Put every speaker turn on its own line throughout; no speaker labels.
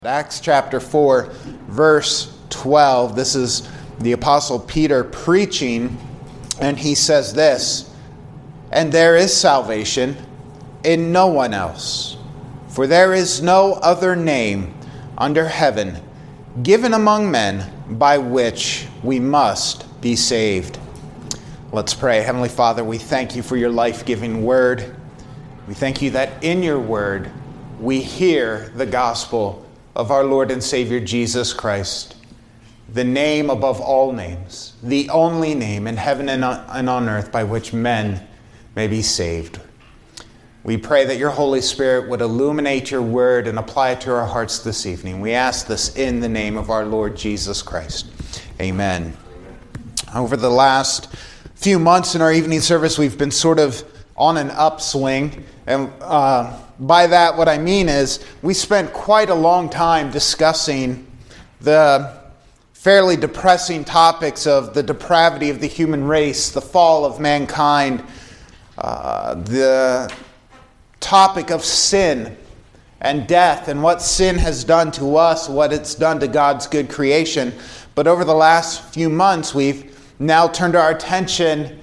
Acts chapter 4, verse 12. This is the Apostle Peter preaching, and he says this, "And there is salvation in no one else, for there is no other name under heaven given among men by which we must be saved." Let's pray. Heavenly Father, we thank you for your life-giving word. We thank you that in your word we hear the gospel of our Lord and Savior Jesus Christ, the name above all names, the only name in heaven and on earth by which men may be saved. We pray that your Holy Spirit would illuminate your word and apply it to our hearts this evening. We ask this in the name of our Lord Jesus Christ. Amen. Over the last few months in our evening service, we've been sort of on an upswing, and by that, what I mean is we spent quite a long time discussing the fairly depressing topics of the depravity of the human race, the fall of mankind, the topic of sin and death, and what sin has done to us, what it's done to God's good creation. But over the last few months, we've now turned our attention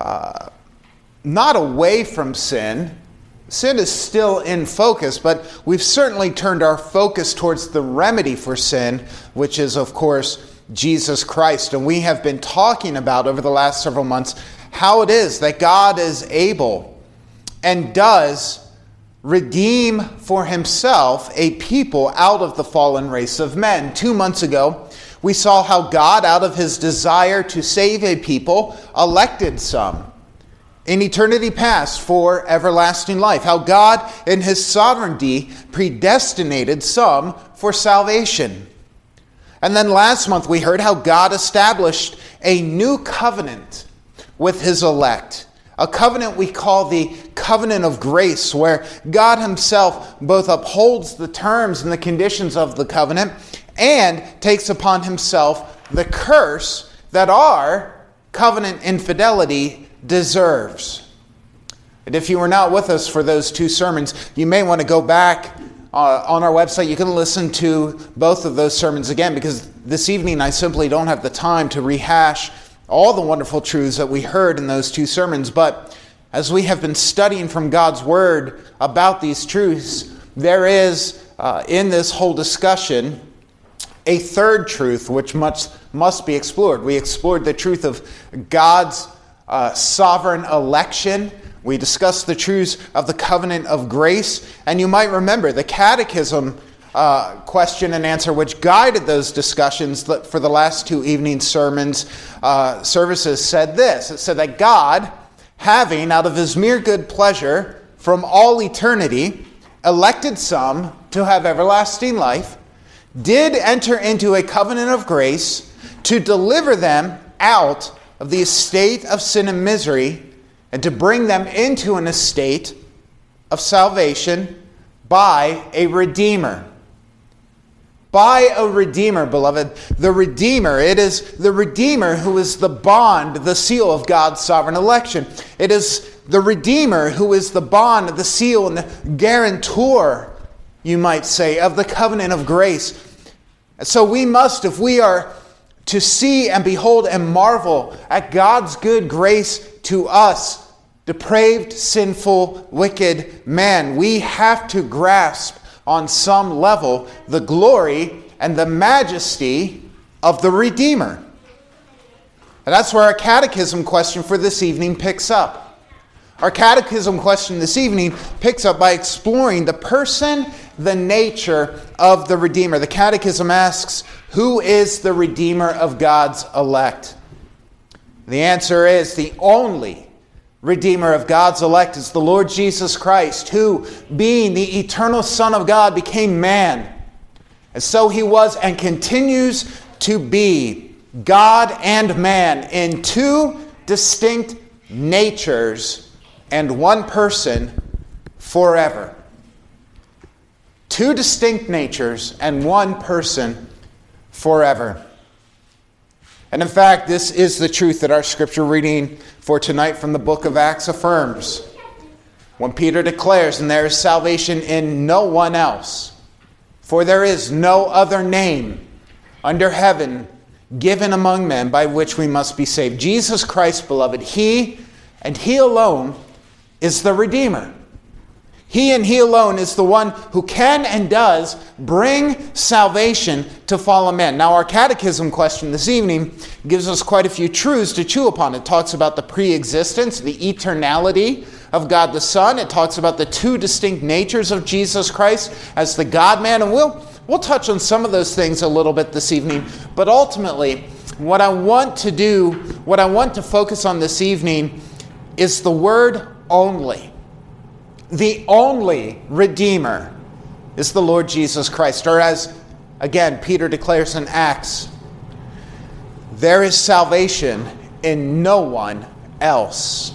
not away from sin. Sin is still in focus, but we've certainly turned our focus towards the remedy for sin, which is, of course, Jesus Christ. And we have been talking about over the last several months how it is that God is able and does redeem for himself a people out of the fallen race of men. 2 months ago, we saw how God, out of his desire to save a people, elected some in eternity past for everlasting life. How God, in his sovereignty, predestinated some for salvation. And then last month we heard how God established a new covenant with his elect. A covenant we call the covenant of grace, where God himself both upholds the terms and the conditions of the covenant and takes upon himself the curse that our covenant infidelity deserves. And if you were not with us for those 2 sermons, you may want to go back on our website. You can listen to both of those sermons again, because this evening I simply don't have the time to rehash all the wonderful truths that we heard in those 2 sermons. But as we have been studying from God's Word about these truths, there is, in this whole discussion, a third truth which must be explored. We explored the truth of God's sovereign election. We discussed the truths of the covenant of grace. And you might remember the catechism question and answer which guided those discussions for the last 2 evening services said this. It said that God, having out of his mere good pleasure from all eternity elected some to have everlasting life, did enter into a covenant of grace to deliver them out of the estate of sin and misery, and to bring them into an estate of salvation by a Redeemer. By a Redeemer, beloved. The Redeemer, it is the Redeemer who is the bond, the seal of God's sovereign election. It is the Redeemer who is the bond, the seal, and the guarantor, you might say, of the covenant of grace. So we must, if we are to see and behold and marvel at God's good grace to us, depraved, sinful, wicked man, we have to grasp on some level the glory and the majesty of the Redeemer. And that's where our catechism question for this evening picks up. Our catechism question this evening picks up by exploring the person, the nature of the Redeemer. The catechism asks, who is the Redeemer of God's elect? The answer is the only Redeemer of God's elect is the Lord Jesus Christ, who, being the eternal Son of God, became man. And so he was and continues to be God and man in 2 distinct natures and 1 person forever. 2 distinct natures and 1 person forever. And in fact, this is the truth that our scripture reading for tonight from the book of Acts affirms. When Peter declares, and there is salvation in no one else, For there is no other name under heaven given among men by which we must be saved. Jesus Christ, beloved, He and He alone is the Redeemer. He and He alone is the one who can and does bring salvation to fallen men. Now, our catechism question this evening gives us quite a few truths to chew upon. It talks about the pre-existence, the eternality of God the Son. It talks about the two distinct natures of Jesus Christ as the God-man. And we'll touch on some of those things a little bit this evening. But ultimately, what I want to focus on this evening is the word only. The only Redeemer is the Lord Jesus Christ. Or as, again, Peter declares in Acts, there is salvation in no one else.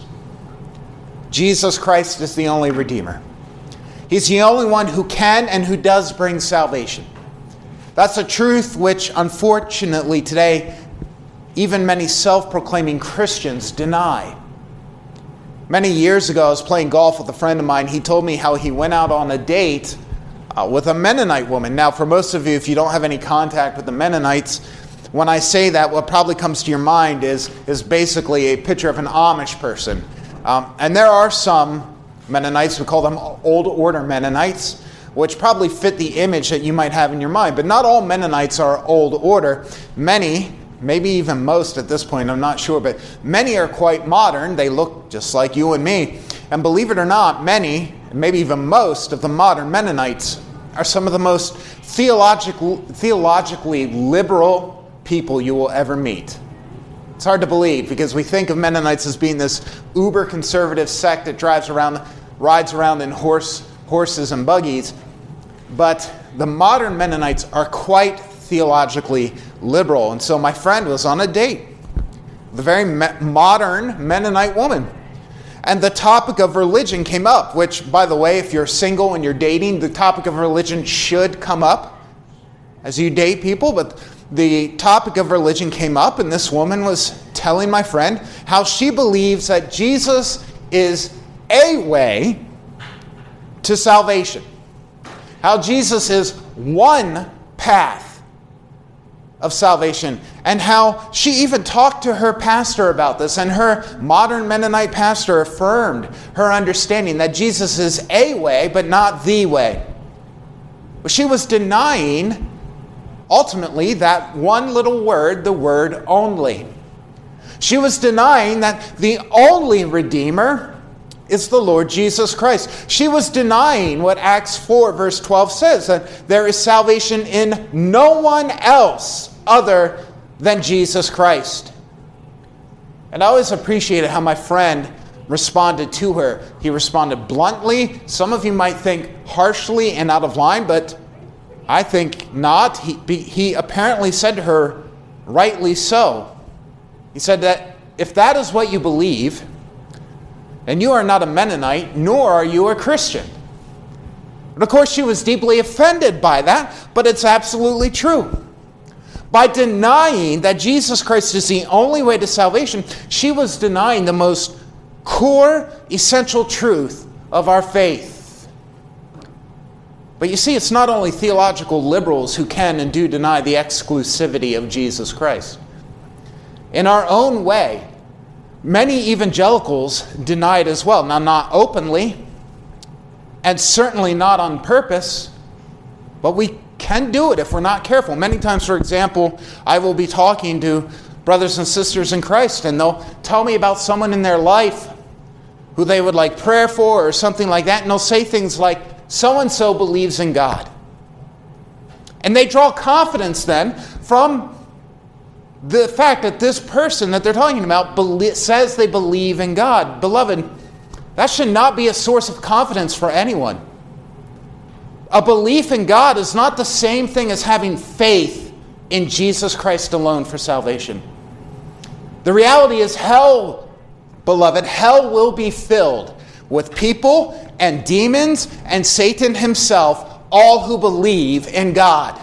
Jesus Christ is the only Redeemer. He's the only one who can and who does bring salvation. That's a truth which, unfortunately, today, even many self-proclaiming Christians deny. Many years ago, I was playing golf with a friend of mine. He told me how he went out on a date with a Mennonite woman. Now, for most of you, if you don't have any contact with the Mennonites, when I say that, what probably comes to your mind is basically a picture of an Amish person. And there are some Mennonites, we call them Old Order Mennonites, which probably fit the image that you might have in your mind. But not all Mennonites are Old Order. Many, maybe even most at this point, I'm not sure, but many are quite modern. They look just like you and me. And believe it or not, many, maybe even most of the modern Mennonites are some of the most theologically liberal people you will ever meet. It's hard to believe because we think of Mennonites as being this uber-conservative sect that rides around in horses and buggies. But the modern Mennonites are quite theologically liberal. And so my friend was on a date with a very modern Mennonite woman. And the topic of religion came up, which, by the way, if you're single and you're dating, the topic of religion should come up as you date people. But the topic of religion came up, and this woman was telling my friend how she believes that Jesus is a way to salvation. How Jesus is one path of salvation. And how she even talked to her pastor about this, and her modern Mennonite pastor affirmed her understanding that Jesus is a way, but not the way. But she was denying, ultimately, that one little word, the word only. She was denying that the only Redeemer is the Lord Jesus Christ. She was denying what Acts 4 verse 12 says, that there is salvation in no one else other than Jesus Christ. And I always appreciated how my friend responded to her. He responded bluntly. Some of you might think harshly and out of line, but I think not. He apparently said to her, rightly so. He said that if that is what you believe, then you are not a Mennonite, nor are you a Christian. But of course, she was deeply offended by that, but it's absolutely true. By denying that Jesus Christ is the only way to salvation, she was denying the most core, essential truth of our faith. But you see, it's not only theological liberals who can and do deny the exclusivity of Jesus Christ. In our own way, many evangelicals deny it as well. Now, not openly, and certainly not on purpose, but we can do it if we're not careful. Many times, for example, I will be talking to brothers and sisters in Christ, and they'll tell me about someone in their life who they would like prayer for or something like that, and they'll say things like, so-and-so believes in God. And they draw confidence then from the fact that this person that they're talking about says they believe in God. Beloved, that should not be a source of confidence for anyone. A belief in God is not the same thing as having faith in Jesus Christ alone for salvation. The reality is hell, beloved, hell will be filled with people and demons and Satan himself, all who believe in God.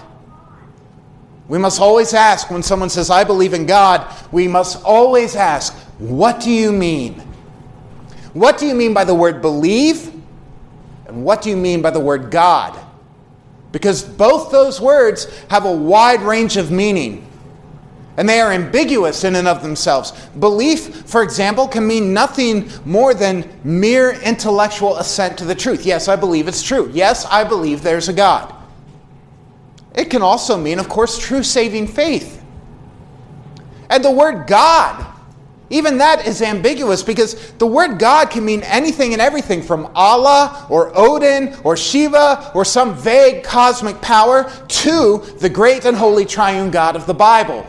We must always ask, when someone says, I believe in God, we must always ask, what do you mean? What do you mean by the word believe? And what do you mean by the word God? Because both those words have a wide range of meaning. And they are ambiguous in and of themselves. Belief, for example, can mean nothing more than mere intellectual assent to the truth. Yes, I believe it's true. Yes, I believe there's a God. It can also mean, of course, true saving faith. And the word God, even that is ambiguous, because the word God can mean anything and everything from Allah or Odin or Shiva or some vague cosmic power to the great and holy triune God of the Bible.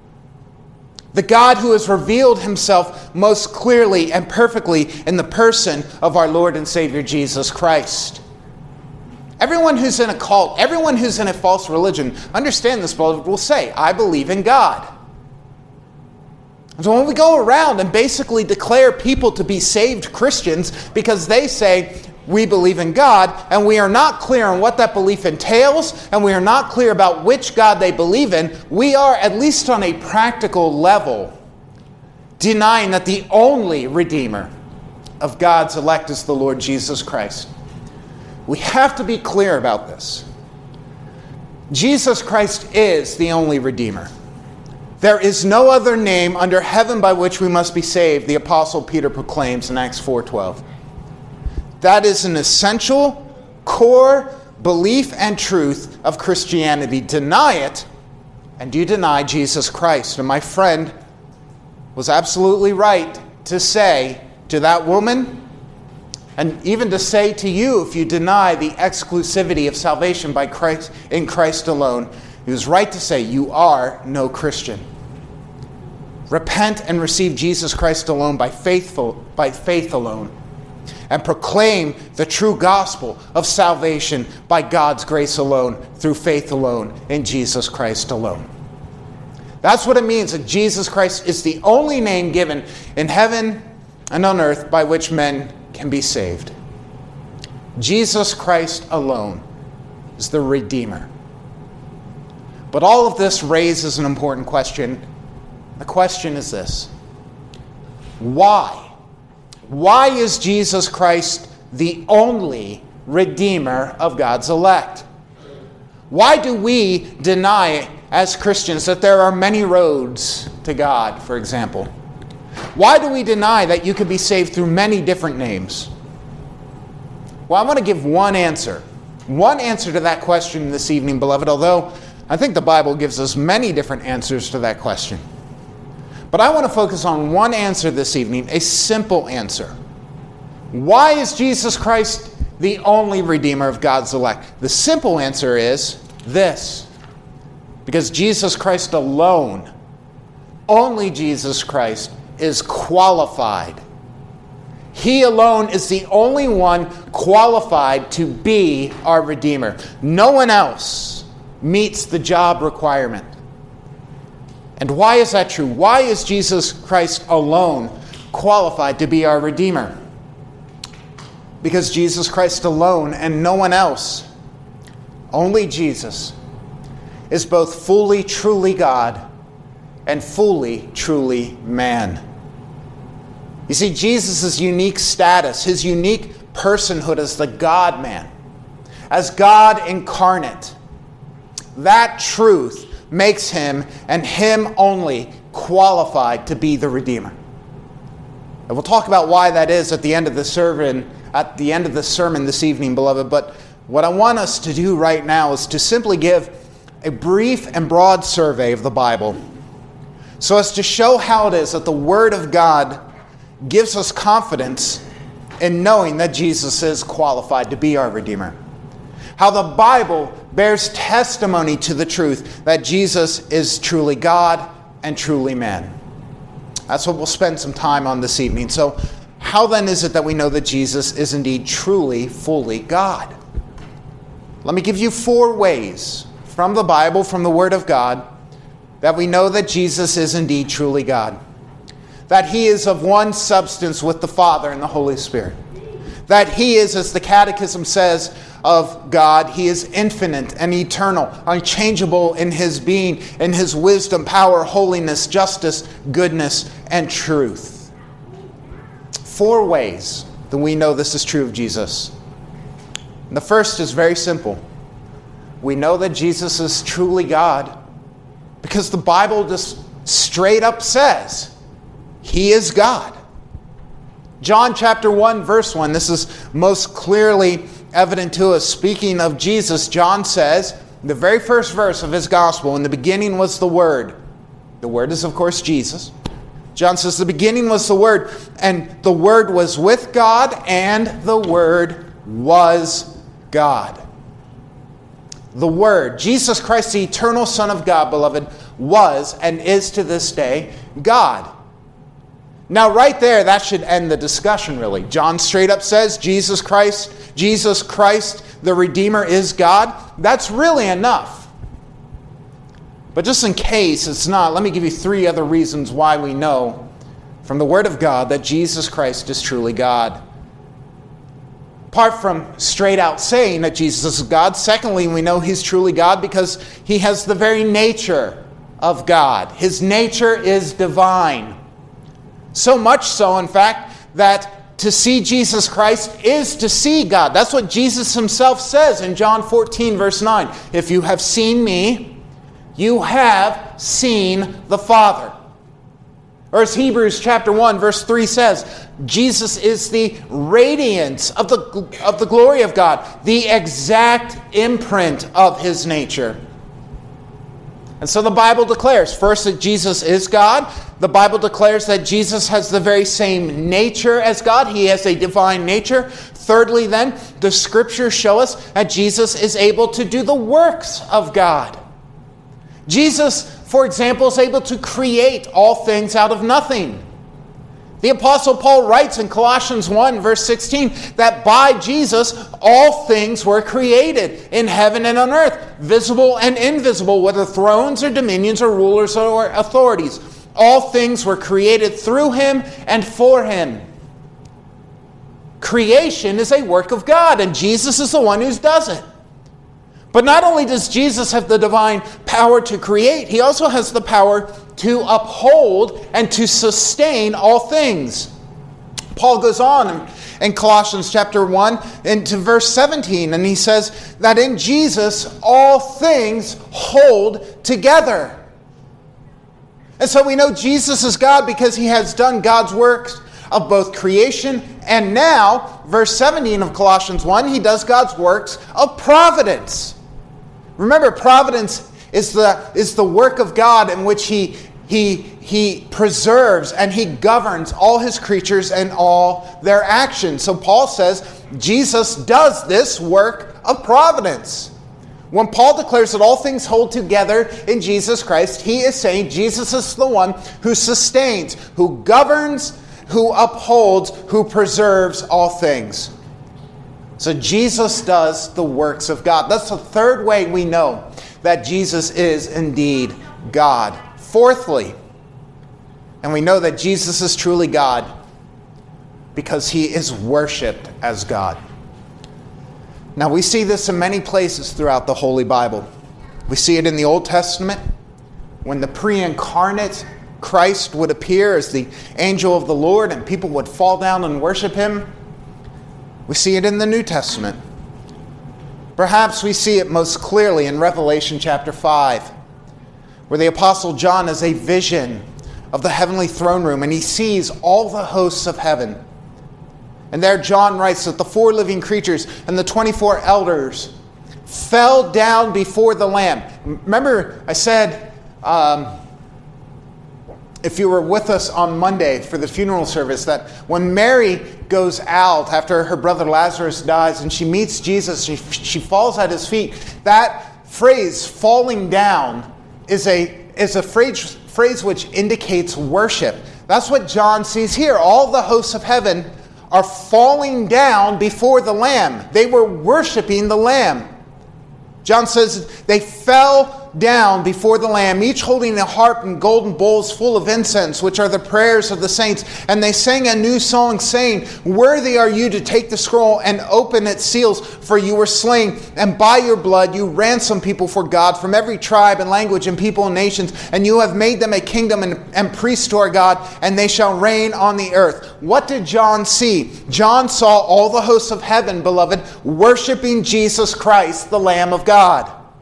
The God who has revealed himself most clearly and perfectly in the person of our Lord and Savior Jesus Christ. Everyone who's in a cult, everyone who's in a false religion, understand this, beloved, will say, I believe in God. And so when we go around and basically declare people to be saved Christians because they say, we believe in God, and we are not clear on what that belief entails, and we are not clear about which God they believe in, we are, at least on a practical level, denying that the only Redeemer of God's elect is the Lord Jesus Christ. We have to be clear about this. Jesus Christ is the only Redeemer. There is no other name under heaven by which we must be saved, the Apostle Peter proclaims in Acts 4:12. That is an essential, core belief and truth of Christianity. Deny it, and you deny Jesus Christ. And my friend was absolutely right to say to that woman, and even to say to you if you deny the exclusivity of salvation by Christ, in Christ alone, he was right to say, you are no Christian. Repent and receive Jesus Christ alone by faith alone. And proclaim the true gospel of salvation by God's grace alone, through faith alone, in Jesus Christ alone. That's what it means that Jesus Christ is the only name given in heaven and on earth by which men can be saved. Jesus Christ alone is the Redeemer. But all of this raises an important question. The question is this: why? Why is Jesus Christ the only Redeemer of God's elect? Why do we deny as Christians that there are many roads to God, for example? Why do we deny that you can be saved through many different names? Well, I want to give one answer to that question this evening, beloved, although I think the Bible gives us many different answers to that question. But I want to focus on one answer this evening, a simple answer. Why is Jesus Christ the only Redeemer of God's elect? The simple answer is this: because Jesus Christ alone, only Jesus Christ, is qualified. He alone is the only one qualified to be our Redeemer. No one else meets the job requirement. And why is that true? Why is Jesus Christ alone qualified to be our Redeemer? Because Jesus Christ alone and no one else, only Jesus, is both fully, truly God and fully, truly man. You see, Jesus' unique status, his unique personhood as the God-man, as God incarnate, that truth makes him, and him only, qualified to be the Redeemer. And we'll talk about why that is at the end of the sermon this evening, beloved. But what I want us to do right now is to simply give a brief and broad survey of the Bible, so as to show how it is that the Word of God gives us confidence in knowing that Jesus is qualified to be our Redeemer. How the Bible bears testimony to the truth that Jesus is truly God and truly man. That's what we'll spend some time on this evening. So, how then is it that we know that Jesus is indeed truly, fully God? Let me give you 4 ways from the Bible, from the Word of God, that we know that Jesus is indeed truly God. That he is of one substance with the Father and the Holy Spirit. That he is, as the Catechism says of God, he is infinite and eternal, unchangeable in his being, in his wisdom, power, holiness, justice, goodness, and truth. 4 ways that we know this is true of Jesus. And the first is very simple. we know that Jesus is truly God because the Bible just straight up says he is God. John chapter 1, verse 1, this is most clearly evident to us. Speaking of Jesus, John says, the very first verse of his gospel, in the beginning was the Word. The Word is, of course, Jesus. John says, the beginning was the Word, and the Word was with God, and the Word was God. The Word, Jesus Christ, the eternal Son of God, beloved, was and is to this day God. Now, right there, that should end the discussion, really. John straight up says, Jesus Christ, the Redeemer, is God. That's really enough. But just in case it's not, let me give you 3 other reasons why we know from the Word of God that Jesus Christ is truly God. Apart from straight out saying that Jesus is God, secondly, we know he's truly God because he has the very nature of God. His nature is divine. So much so, in fact, that to see Jesus Christ is to see God. That's what Jesus himself says in John 14, verse 9. If you have seen me, you have seen the Father. Or as Hebrews chapter 1, verse 3 says, Jesus is the radiance of the glory of God, the exact imprint of his nature. And so the Bible declares, first, that Jesus is God. The Bible declares that Jesus has the very same nature as God. He has a divine nature. Thirdly, then, the Scriptures show us that Jesus is able to do the works of God. Jesus, for example, is able to create all things out of nothing. The Apostle Paul writes in Colossians 1, verse 16, that by Jesus all things were created in heaven and on earth, visible and invisible, whether thrones or dominions or rulers or authorities. All things were created through him and for him. Creation is a work of God, and Jesus is the one who does it. But not only does Jesus have the divine power to create, he also has the power to uphold and to sustain all things. Paul goes on in Colossians chapter 1 into verse 17, and he says that in Jesus all things hold together. And so we know Jesus is God because he has done God's works of both creation and now, verse 17 of Colossians 1, he does God's works of providence. Remember, providence is the work of God in which he preserves and he governs all his creatures and all their actions. So Paul says Jesus does this work of providence. When Paul declares that all things hold together in Jesus Christ, he is saying Jesus is the one who sustains, who governs, who upholds, who preserves all things. So Jesus does the works of God. That's the third way we know that Jesus is indeed God. Fourthly, and we know that Jesus is truly God because he is worshipped as God. Now we see this in many places throughout the Holy Bible. We see it in the Old Testament when the pre-incarnate Christ would appear as the angel of the Lord and people would fall down and worship him. We see it in the New Testament. Perhaps we see it most clearly in Revelation chapter 5, where the Apostle John has a vision of the heavenly throne room, and he sees all the hosts of heaven. And there John writes that the 4 living creatures and the 24 elders fell down before the Lamb. Remember, I said, if you were with us on Monday for the funeral service, that when Mary goes out after her brother Lazarus dies and she meets Jesus, she falls at his feet. That phrase, falling down, is a phrase which indicates worship. That's what John sees here. All the hosts of heaven are falling down before the Lamb. They were worshiping the Lamb. John says they fell down before the Lamb, each holding a harp and golden bowls full of incense, which are the prayers of the saints. And they sang a new song, saying, "Worthy are you to take the scroll and open its seals, for you were slain, and by your blood you ransomed people for God from every tribe and language and people and nations, and you have made them a kingdom and priests to our God, and they shall reign on the earth." What did John see? John saw all the hosts of heaven, beloved, worshiping Jesus Christ, the Lamb of God.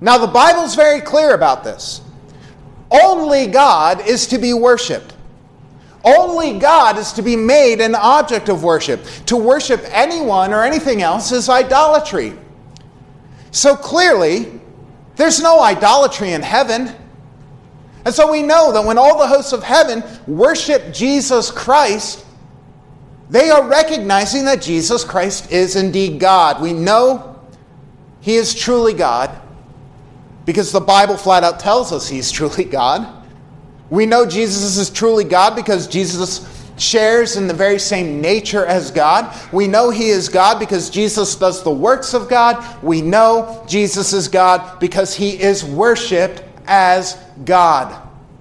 Now, the Bible's very clear about this. Only God is to be worshipped. Only God is to be made an object of worship. To worship anyone or anything else is idolatry. So clearly, there's no idolatry in heaven. And so we know that when all the hosts of heaven worship Jesus Christ, they are recognizing that Jesus Christ is indeed God. We know He is truly God because the Bible flat out tells us He's truly God. We know Jesus is truly God because Jesus shares in the very same nature as God. We know He is God because Jesus does the works of God. We know Jesus is God because He is worshipped as God.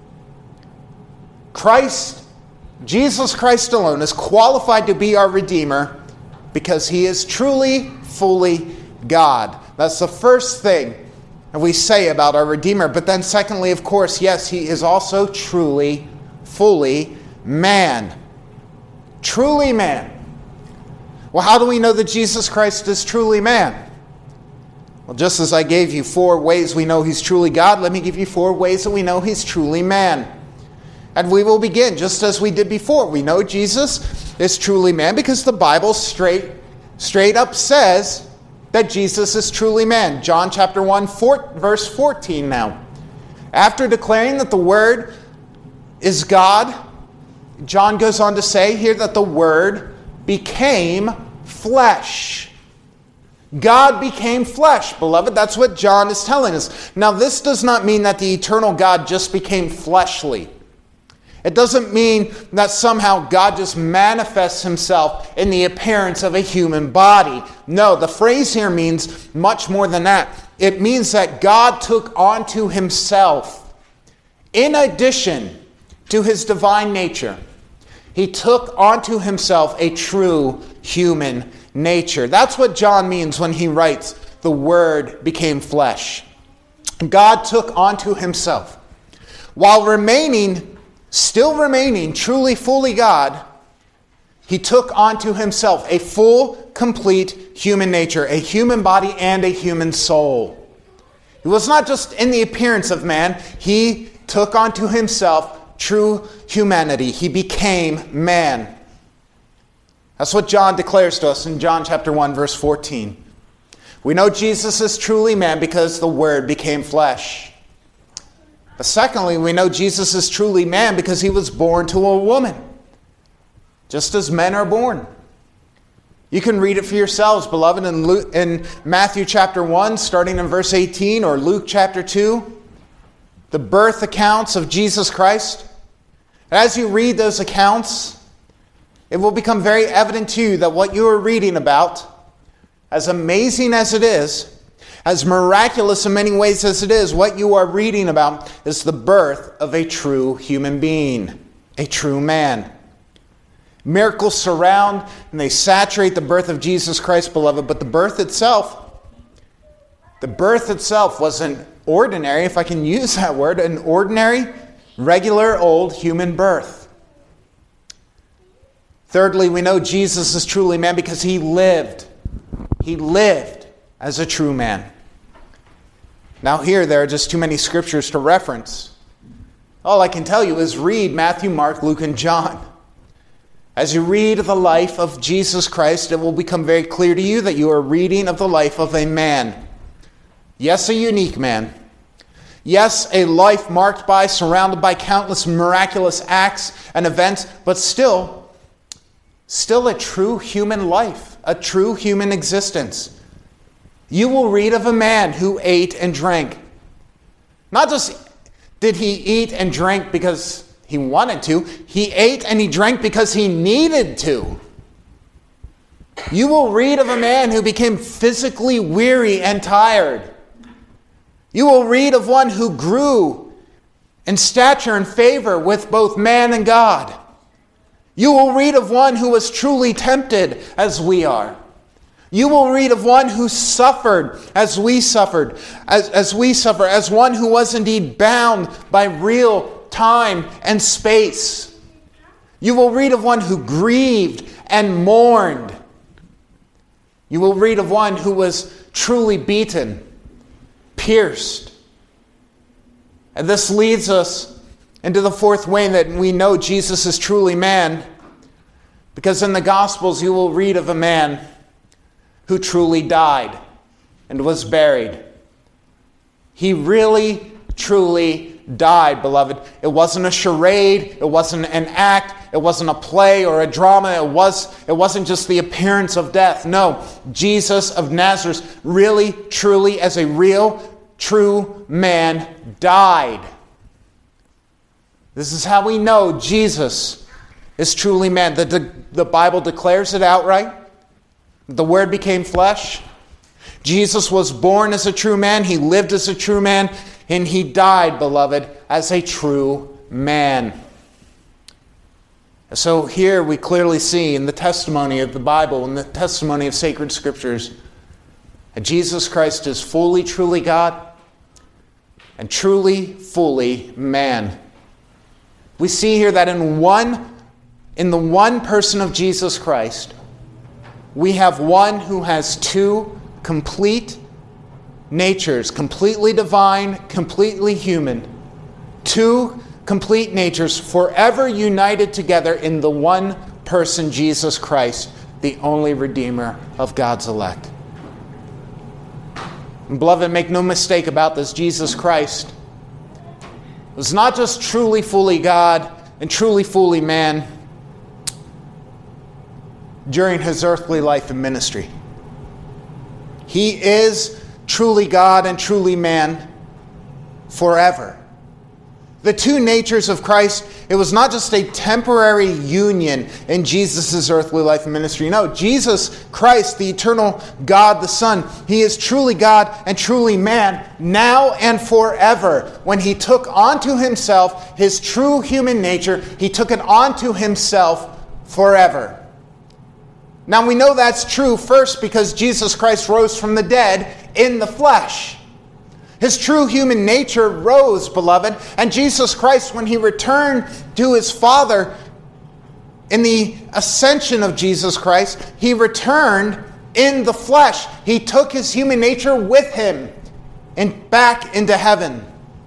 Jesus Christ alone is qualified to be our Redeemer because He is truly, fully God. That's the first thing that we say about our Redeemer. But then secondly, of course, yes, He is also truly, fully man. Truly man. Well, how do we know that Jesus Christ is truly man? Well, just as I gave you 4 ways we know He's truly God, let me give you 4 ways that we know He's truly man. And we will begin just as we did before. We know Jesus is truly man because the Bible straight up says that Jesus is truly man. John chapter 1, verse 14 now. After declaring that the Word is God, John goes on to say here that the Word became flesh. God became flesh, beloved. That's what John is telling us. Now, this does not mean that the eternal God just became fleshly. It doesn't mean that somehow God just manifests Himself in the appearance of a human body. No, the phrase here means much more than that. It means that God took onto Himself, in addition to His divine nature, He took onto Himself a true human nature. That's what John means when he writes, the Word became flesh. God took onto Himself, while still remaining truly, fully God, He took onto Himself a full, complete human nature, a human body and a human soul. He was not just in the appearance of man. He took onto Himself true humanity. He became man. That's what John declares to us in John chapter 1, verse 14. We know Jesus is truly man because the Word became flesh. But secondly, we know Jesus is truly man because He was born to a woman, just as men are born. You can read it for yourselves, beloved, in Matthew chapter 1, starting in verse 18, or Luke chapter 2, the birth accounts of Jesus Christ. As you read those accounts, it will become very evident to you that what you are reading about, as amazing as it is, as miraculous in many ways as it is, what you are reading about is the birth of a true human being, a true man. Miracles surround and they saturate the birth of Jesus Christ, beloved, but the birth itself wasn't ordinary, if I can use that word, an ordinary, regular, old human birth. Thirdly, we know Jesus is truly man because He lived. He lived as a true man. Now here, there are just too many scriptures to reference. All I can tell you is read Matthew, Mark, Luke, and John. As you read the life of Jesus Christ, it will become very clear to you that you are reading of the life of a man. Yes, a unique man. Yes, a life marked by, surrounded by countless miraculous acts and events, but still a true human life, a true human existence. You will read of a man who ate and drank. Not just did he eat and drink because he wanted to. He ate and he drank because he needed to. You will read of a man who became physically weary and tired. You will read of one who grew in stature and favor with both man and God. You will read of one who was truly tempted as we are. You will read of one who suffered as we suffered, as one who was indeed bound by real time and space. You will read of one who grieved and mourned. You will read of one who was truly beaten, pierced. And this leads us into the fourth way that we know Jesus is truly man, because in the Gospels you will read of a man who truly died and was buried. He really, truly died, beloved. It wasn't a charade. It wasn't an act. It wasn't a play or a drama. It wasn't just the appearance of death. No, Jesus of Nazareth really, truly, as a real, true man, died. This is how we know Jesus is truly man. The Bible declares it outright. The Word became flesh. Jesus was born as a true man. He lived as a true man. And he died, beloved, as a true man. So here we clearly see in the testimony of the Bible, in the testimony of sacred scriptures, that Jesus Christ is fully, truly God and truly, fully man. We see here that in the one person of Jesus Christ, we have one who has two complete natures, completely divine, completely human. Two complete natures forever united together in the one person, Jesus Christ, the only Redeemer of God's elect. And beloved, make no mistake about this, Jesus Christ was not just truly, fully God and truly, fully man during his earthly life and ministry. He is truly God and truly man forever. The two natures of Christ, it was not just a temporary union in Jesus' earthly life and ministry. No, Jesus Christ, the eternal God, the Son, he is truly God and truly man now and forever. When he took onto himself his true human nature, he took it onto himself forever. Now we know that's true first because Jesus Christ rose from the dead in the flesh. His true human nature rose, beloved, and Jesus Christ, when he returned to his Father in the ascension of Jesus Christ, he returned in the flesh. He took his human nature with him and back into heaven.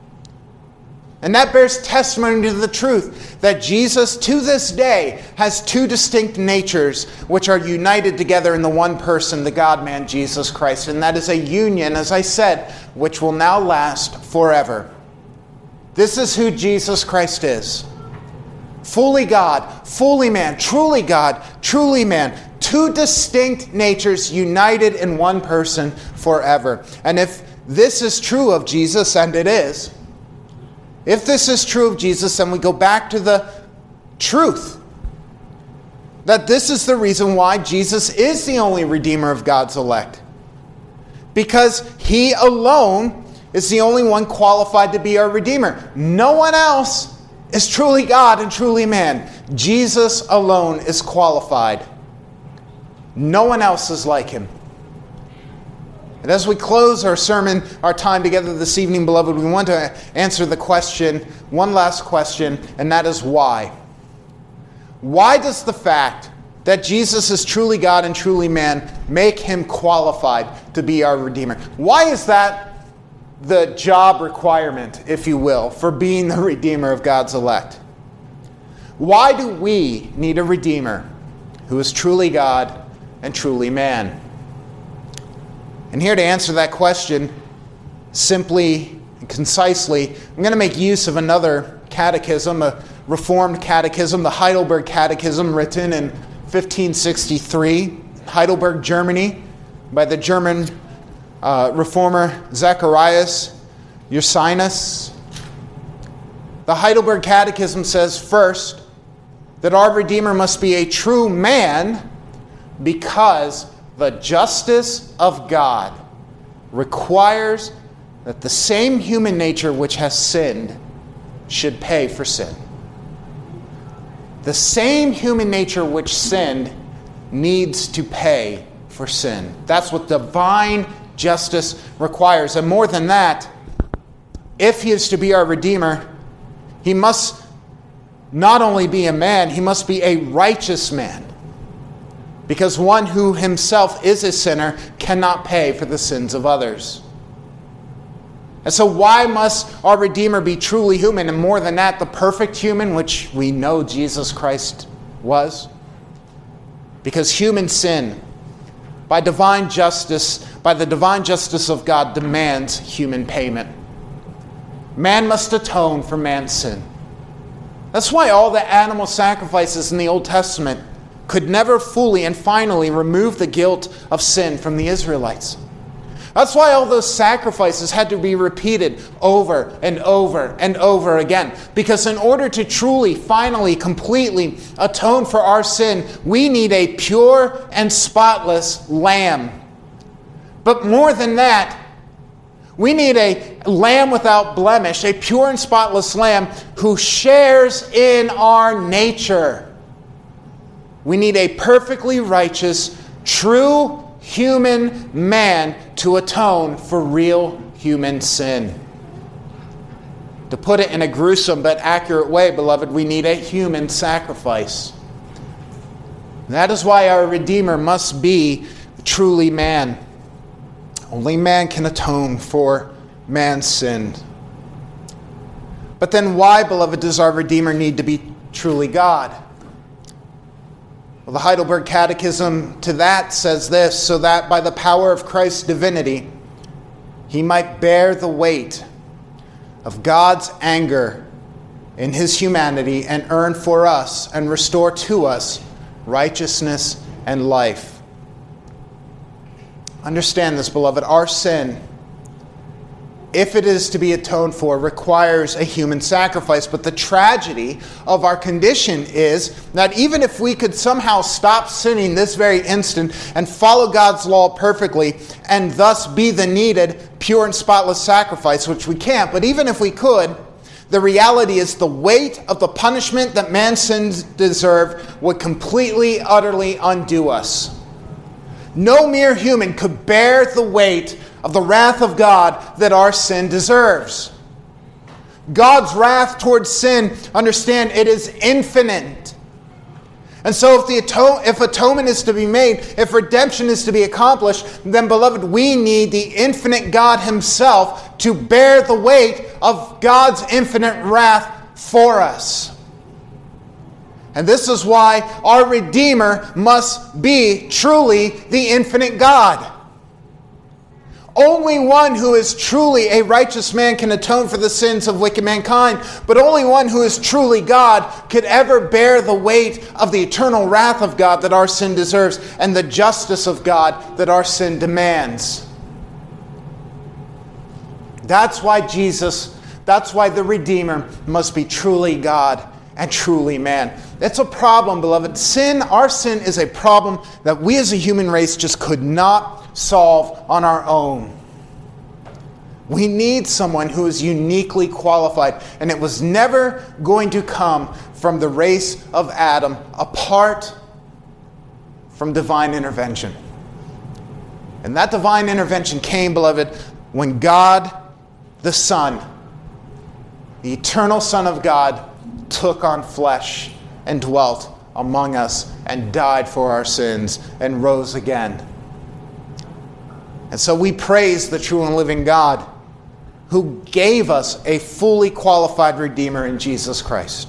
And that bears testimony to the truth that Jesus, to this day, has two distinct natures which are united together in the one person, the God-man, Jesus Christ. And that is a union, as I said, which will now last forever. This is who Jesus Christ is. Fully God, fully man, truly God, truly man. Two distinct natures united in one person forever. And if this is true of Jesus, and it is, if this is true of Jesus, then we go back to the truth that this is the reason why Jesus is the only Redeemer of God's elect. Because he alone is the only one qualified to be our Redeemer. No one else is truly God and truly man. Jesus alone is qualified. No one else is like him. And as we close our sermon, our time together this evening, beloved, we want to answer the question, one last question, and that is why. Why does the fact that Jesus is truly God and truly man make him qualified to be our Redeemer? Why is that the job requirement, if you will, for being the Redeemer of God's elect? Why do we need a Redeemer who is truly God and truly man? And here to answer that question, simply and concisely, I'm going to make use of another catechism, a Reformed catechism, the Heidelberg Catechism, written in 1563, Heidelberg, Germany, by the German reformer Zacharias Ursinus. The Heidelberg Catechism says, first, that our Redeemer must be a true man because the justice of God requires that the same human nature which has sinned should pay for sin. The same human nature which sinned needs to pay for sin. That's what divine justice requires. And more than that, if he is to be our Redeemer, he must not only be a man, he must be a righteous man. Because one who himself is a sinner cannot pay for the sins of others. And so why must our Redeemer be truly human, and more than that, the perfect human, which we know Jesus Christ was? Because human sin, by the divine justice of God, demands human payment. Man must atone for man's sin. That's why all the animal sacrifices in the Old Testament could never fully and finally remove the guilt of sin from the Israelites. That's why all those sacrifices had to be repeated over and over and over again. Because in order to truly, finally, completely atone for our sin, we need a pure and spotless lamb. But more than that, we need a lamb without blemish, a pure and spotless lamb who shares in our nature. We need a perfectly righteous, true human man to atone for real human sin. To put it in a gruesome but accurate way, beloved, we need a human sacrifice. That is why our Redeemer must be truly man. Only man can atone for man's sin. But then why, beloved, does our Redeemer need to be truly God? Well, the Heidelberg Catechism to that says this: so that by the power of Christ's divinity, he might bear the weight of God's anger in his humanity and earn for us and restore to us righteousness and life. Understand this, beloved. Our sin, if it is to be atoned for, requires a human sacrifice. But the tragedy of our condition is that even if we could somehow stop sinning this very instant and follow God's law perfectly and thus be the needed pure and spotless sacrifice, which we can't, but even if we could, the reality is the weight of the punishment that man's sins deserve would completely, utterly undo us. No mere human could bear the weight of the wrath of God that our sin deserves. God's wrath towards sin, understand, it is infinite. And so if atonement is to be made, if redemption is to be accomplished, then, beloved, we need the infinite God himself to bear the weight of God's infinite wrath for us. And this is why our Redeemer must be truly the infinite God. Only one who is truly a righteous man can atone for the sins of wicked mankind, but only one who is truly God could ever bear the weight of the eternal wrath of God that our sin deserves and the justice of God that our sin demands. That's why the Redeemer must be truly God and truly man. It's a problem, beloved. Our sin is a problem that we as a human race just could not solve on our own. We need someone who is uniquely qualified, and it was never going to come from the race of Adam apart from divine intervention. And that divine intervention came, beloved, when God, the Son, the eternal Son of God, took on flesh and dwelt among us and died for our sins and rose again. And so we praise the true and living God who gave us a fully qualified Redeemer in Jesus Christ.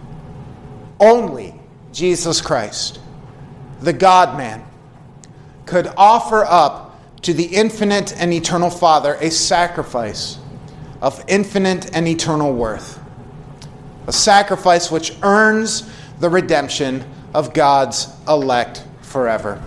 Only Jesus Christ, the God-man, could offer up to the infinite and eternal Father a sacrifice of infinite and eternal worth. A sacrifice which earns the redemption of God's elect forever.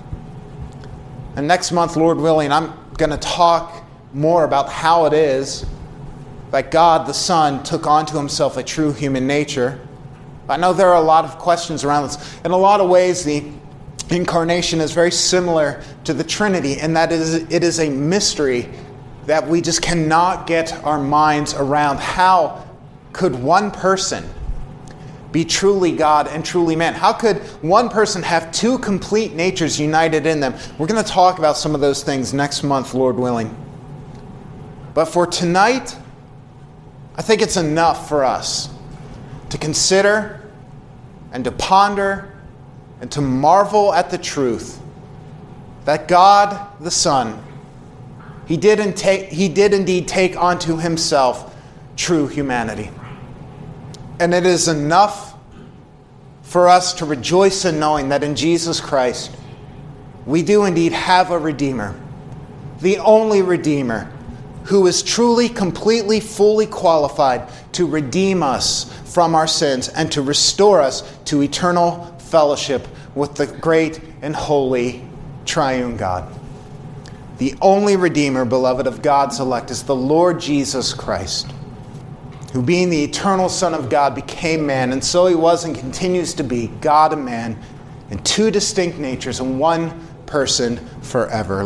And next month, Lord willing, I'm going to talk more about how it is that God the Son took onto himself a true human nature. I know there are a lot of questions around this. In a lot of ways, the incarnation is very similar to the Trinity, and that is, it is a mystery that we just cannot get our minds around. How could one person be truly God and truly man? How could one person have two complete natures united in them? We're going to talk about some of those things next month, Lord willing. But for tonight, I think it's enough for us to consider and to ponder and to marvel at the truth that God the Son He did indeed take onto himself true humanity. And it is enough for us to rejoice in knowing that in Jesus Christ, we do indeed have a Redeemer, the only Redeemer, who is truly, completely, fully qualified to redeem us from our sins and to restore us to eternal fellowship with the great and holy triune God. The only Redeemer, beloved, of God's elect is the Lord Jesus Christ, who being the eternal Son of God became man, and so he was and continues to be God and man in two distinct natures in one person forever.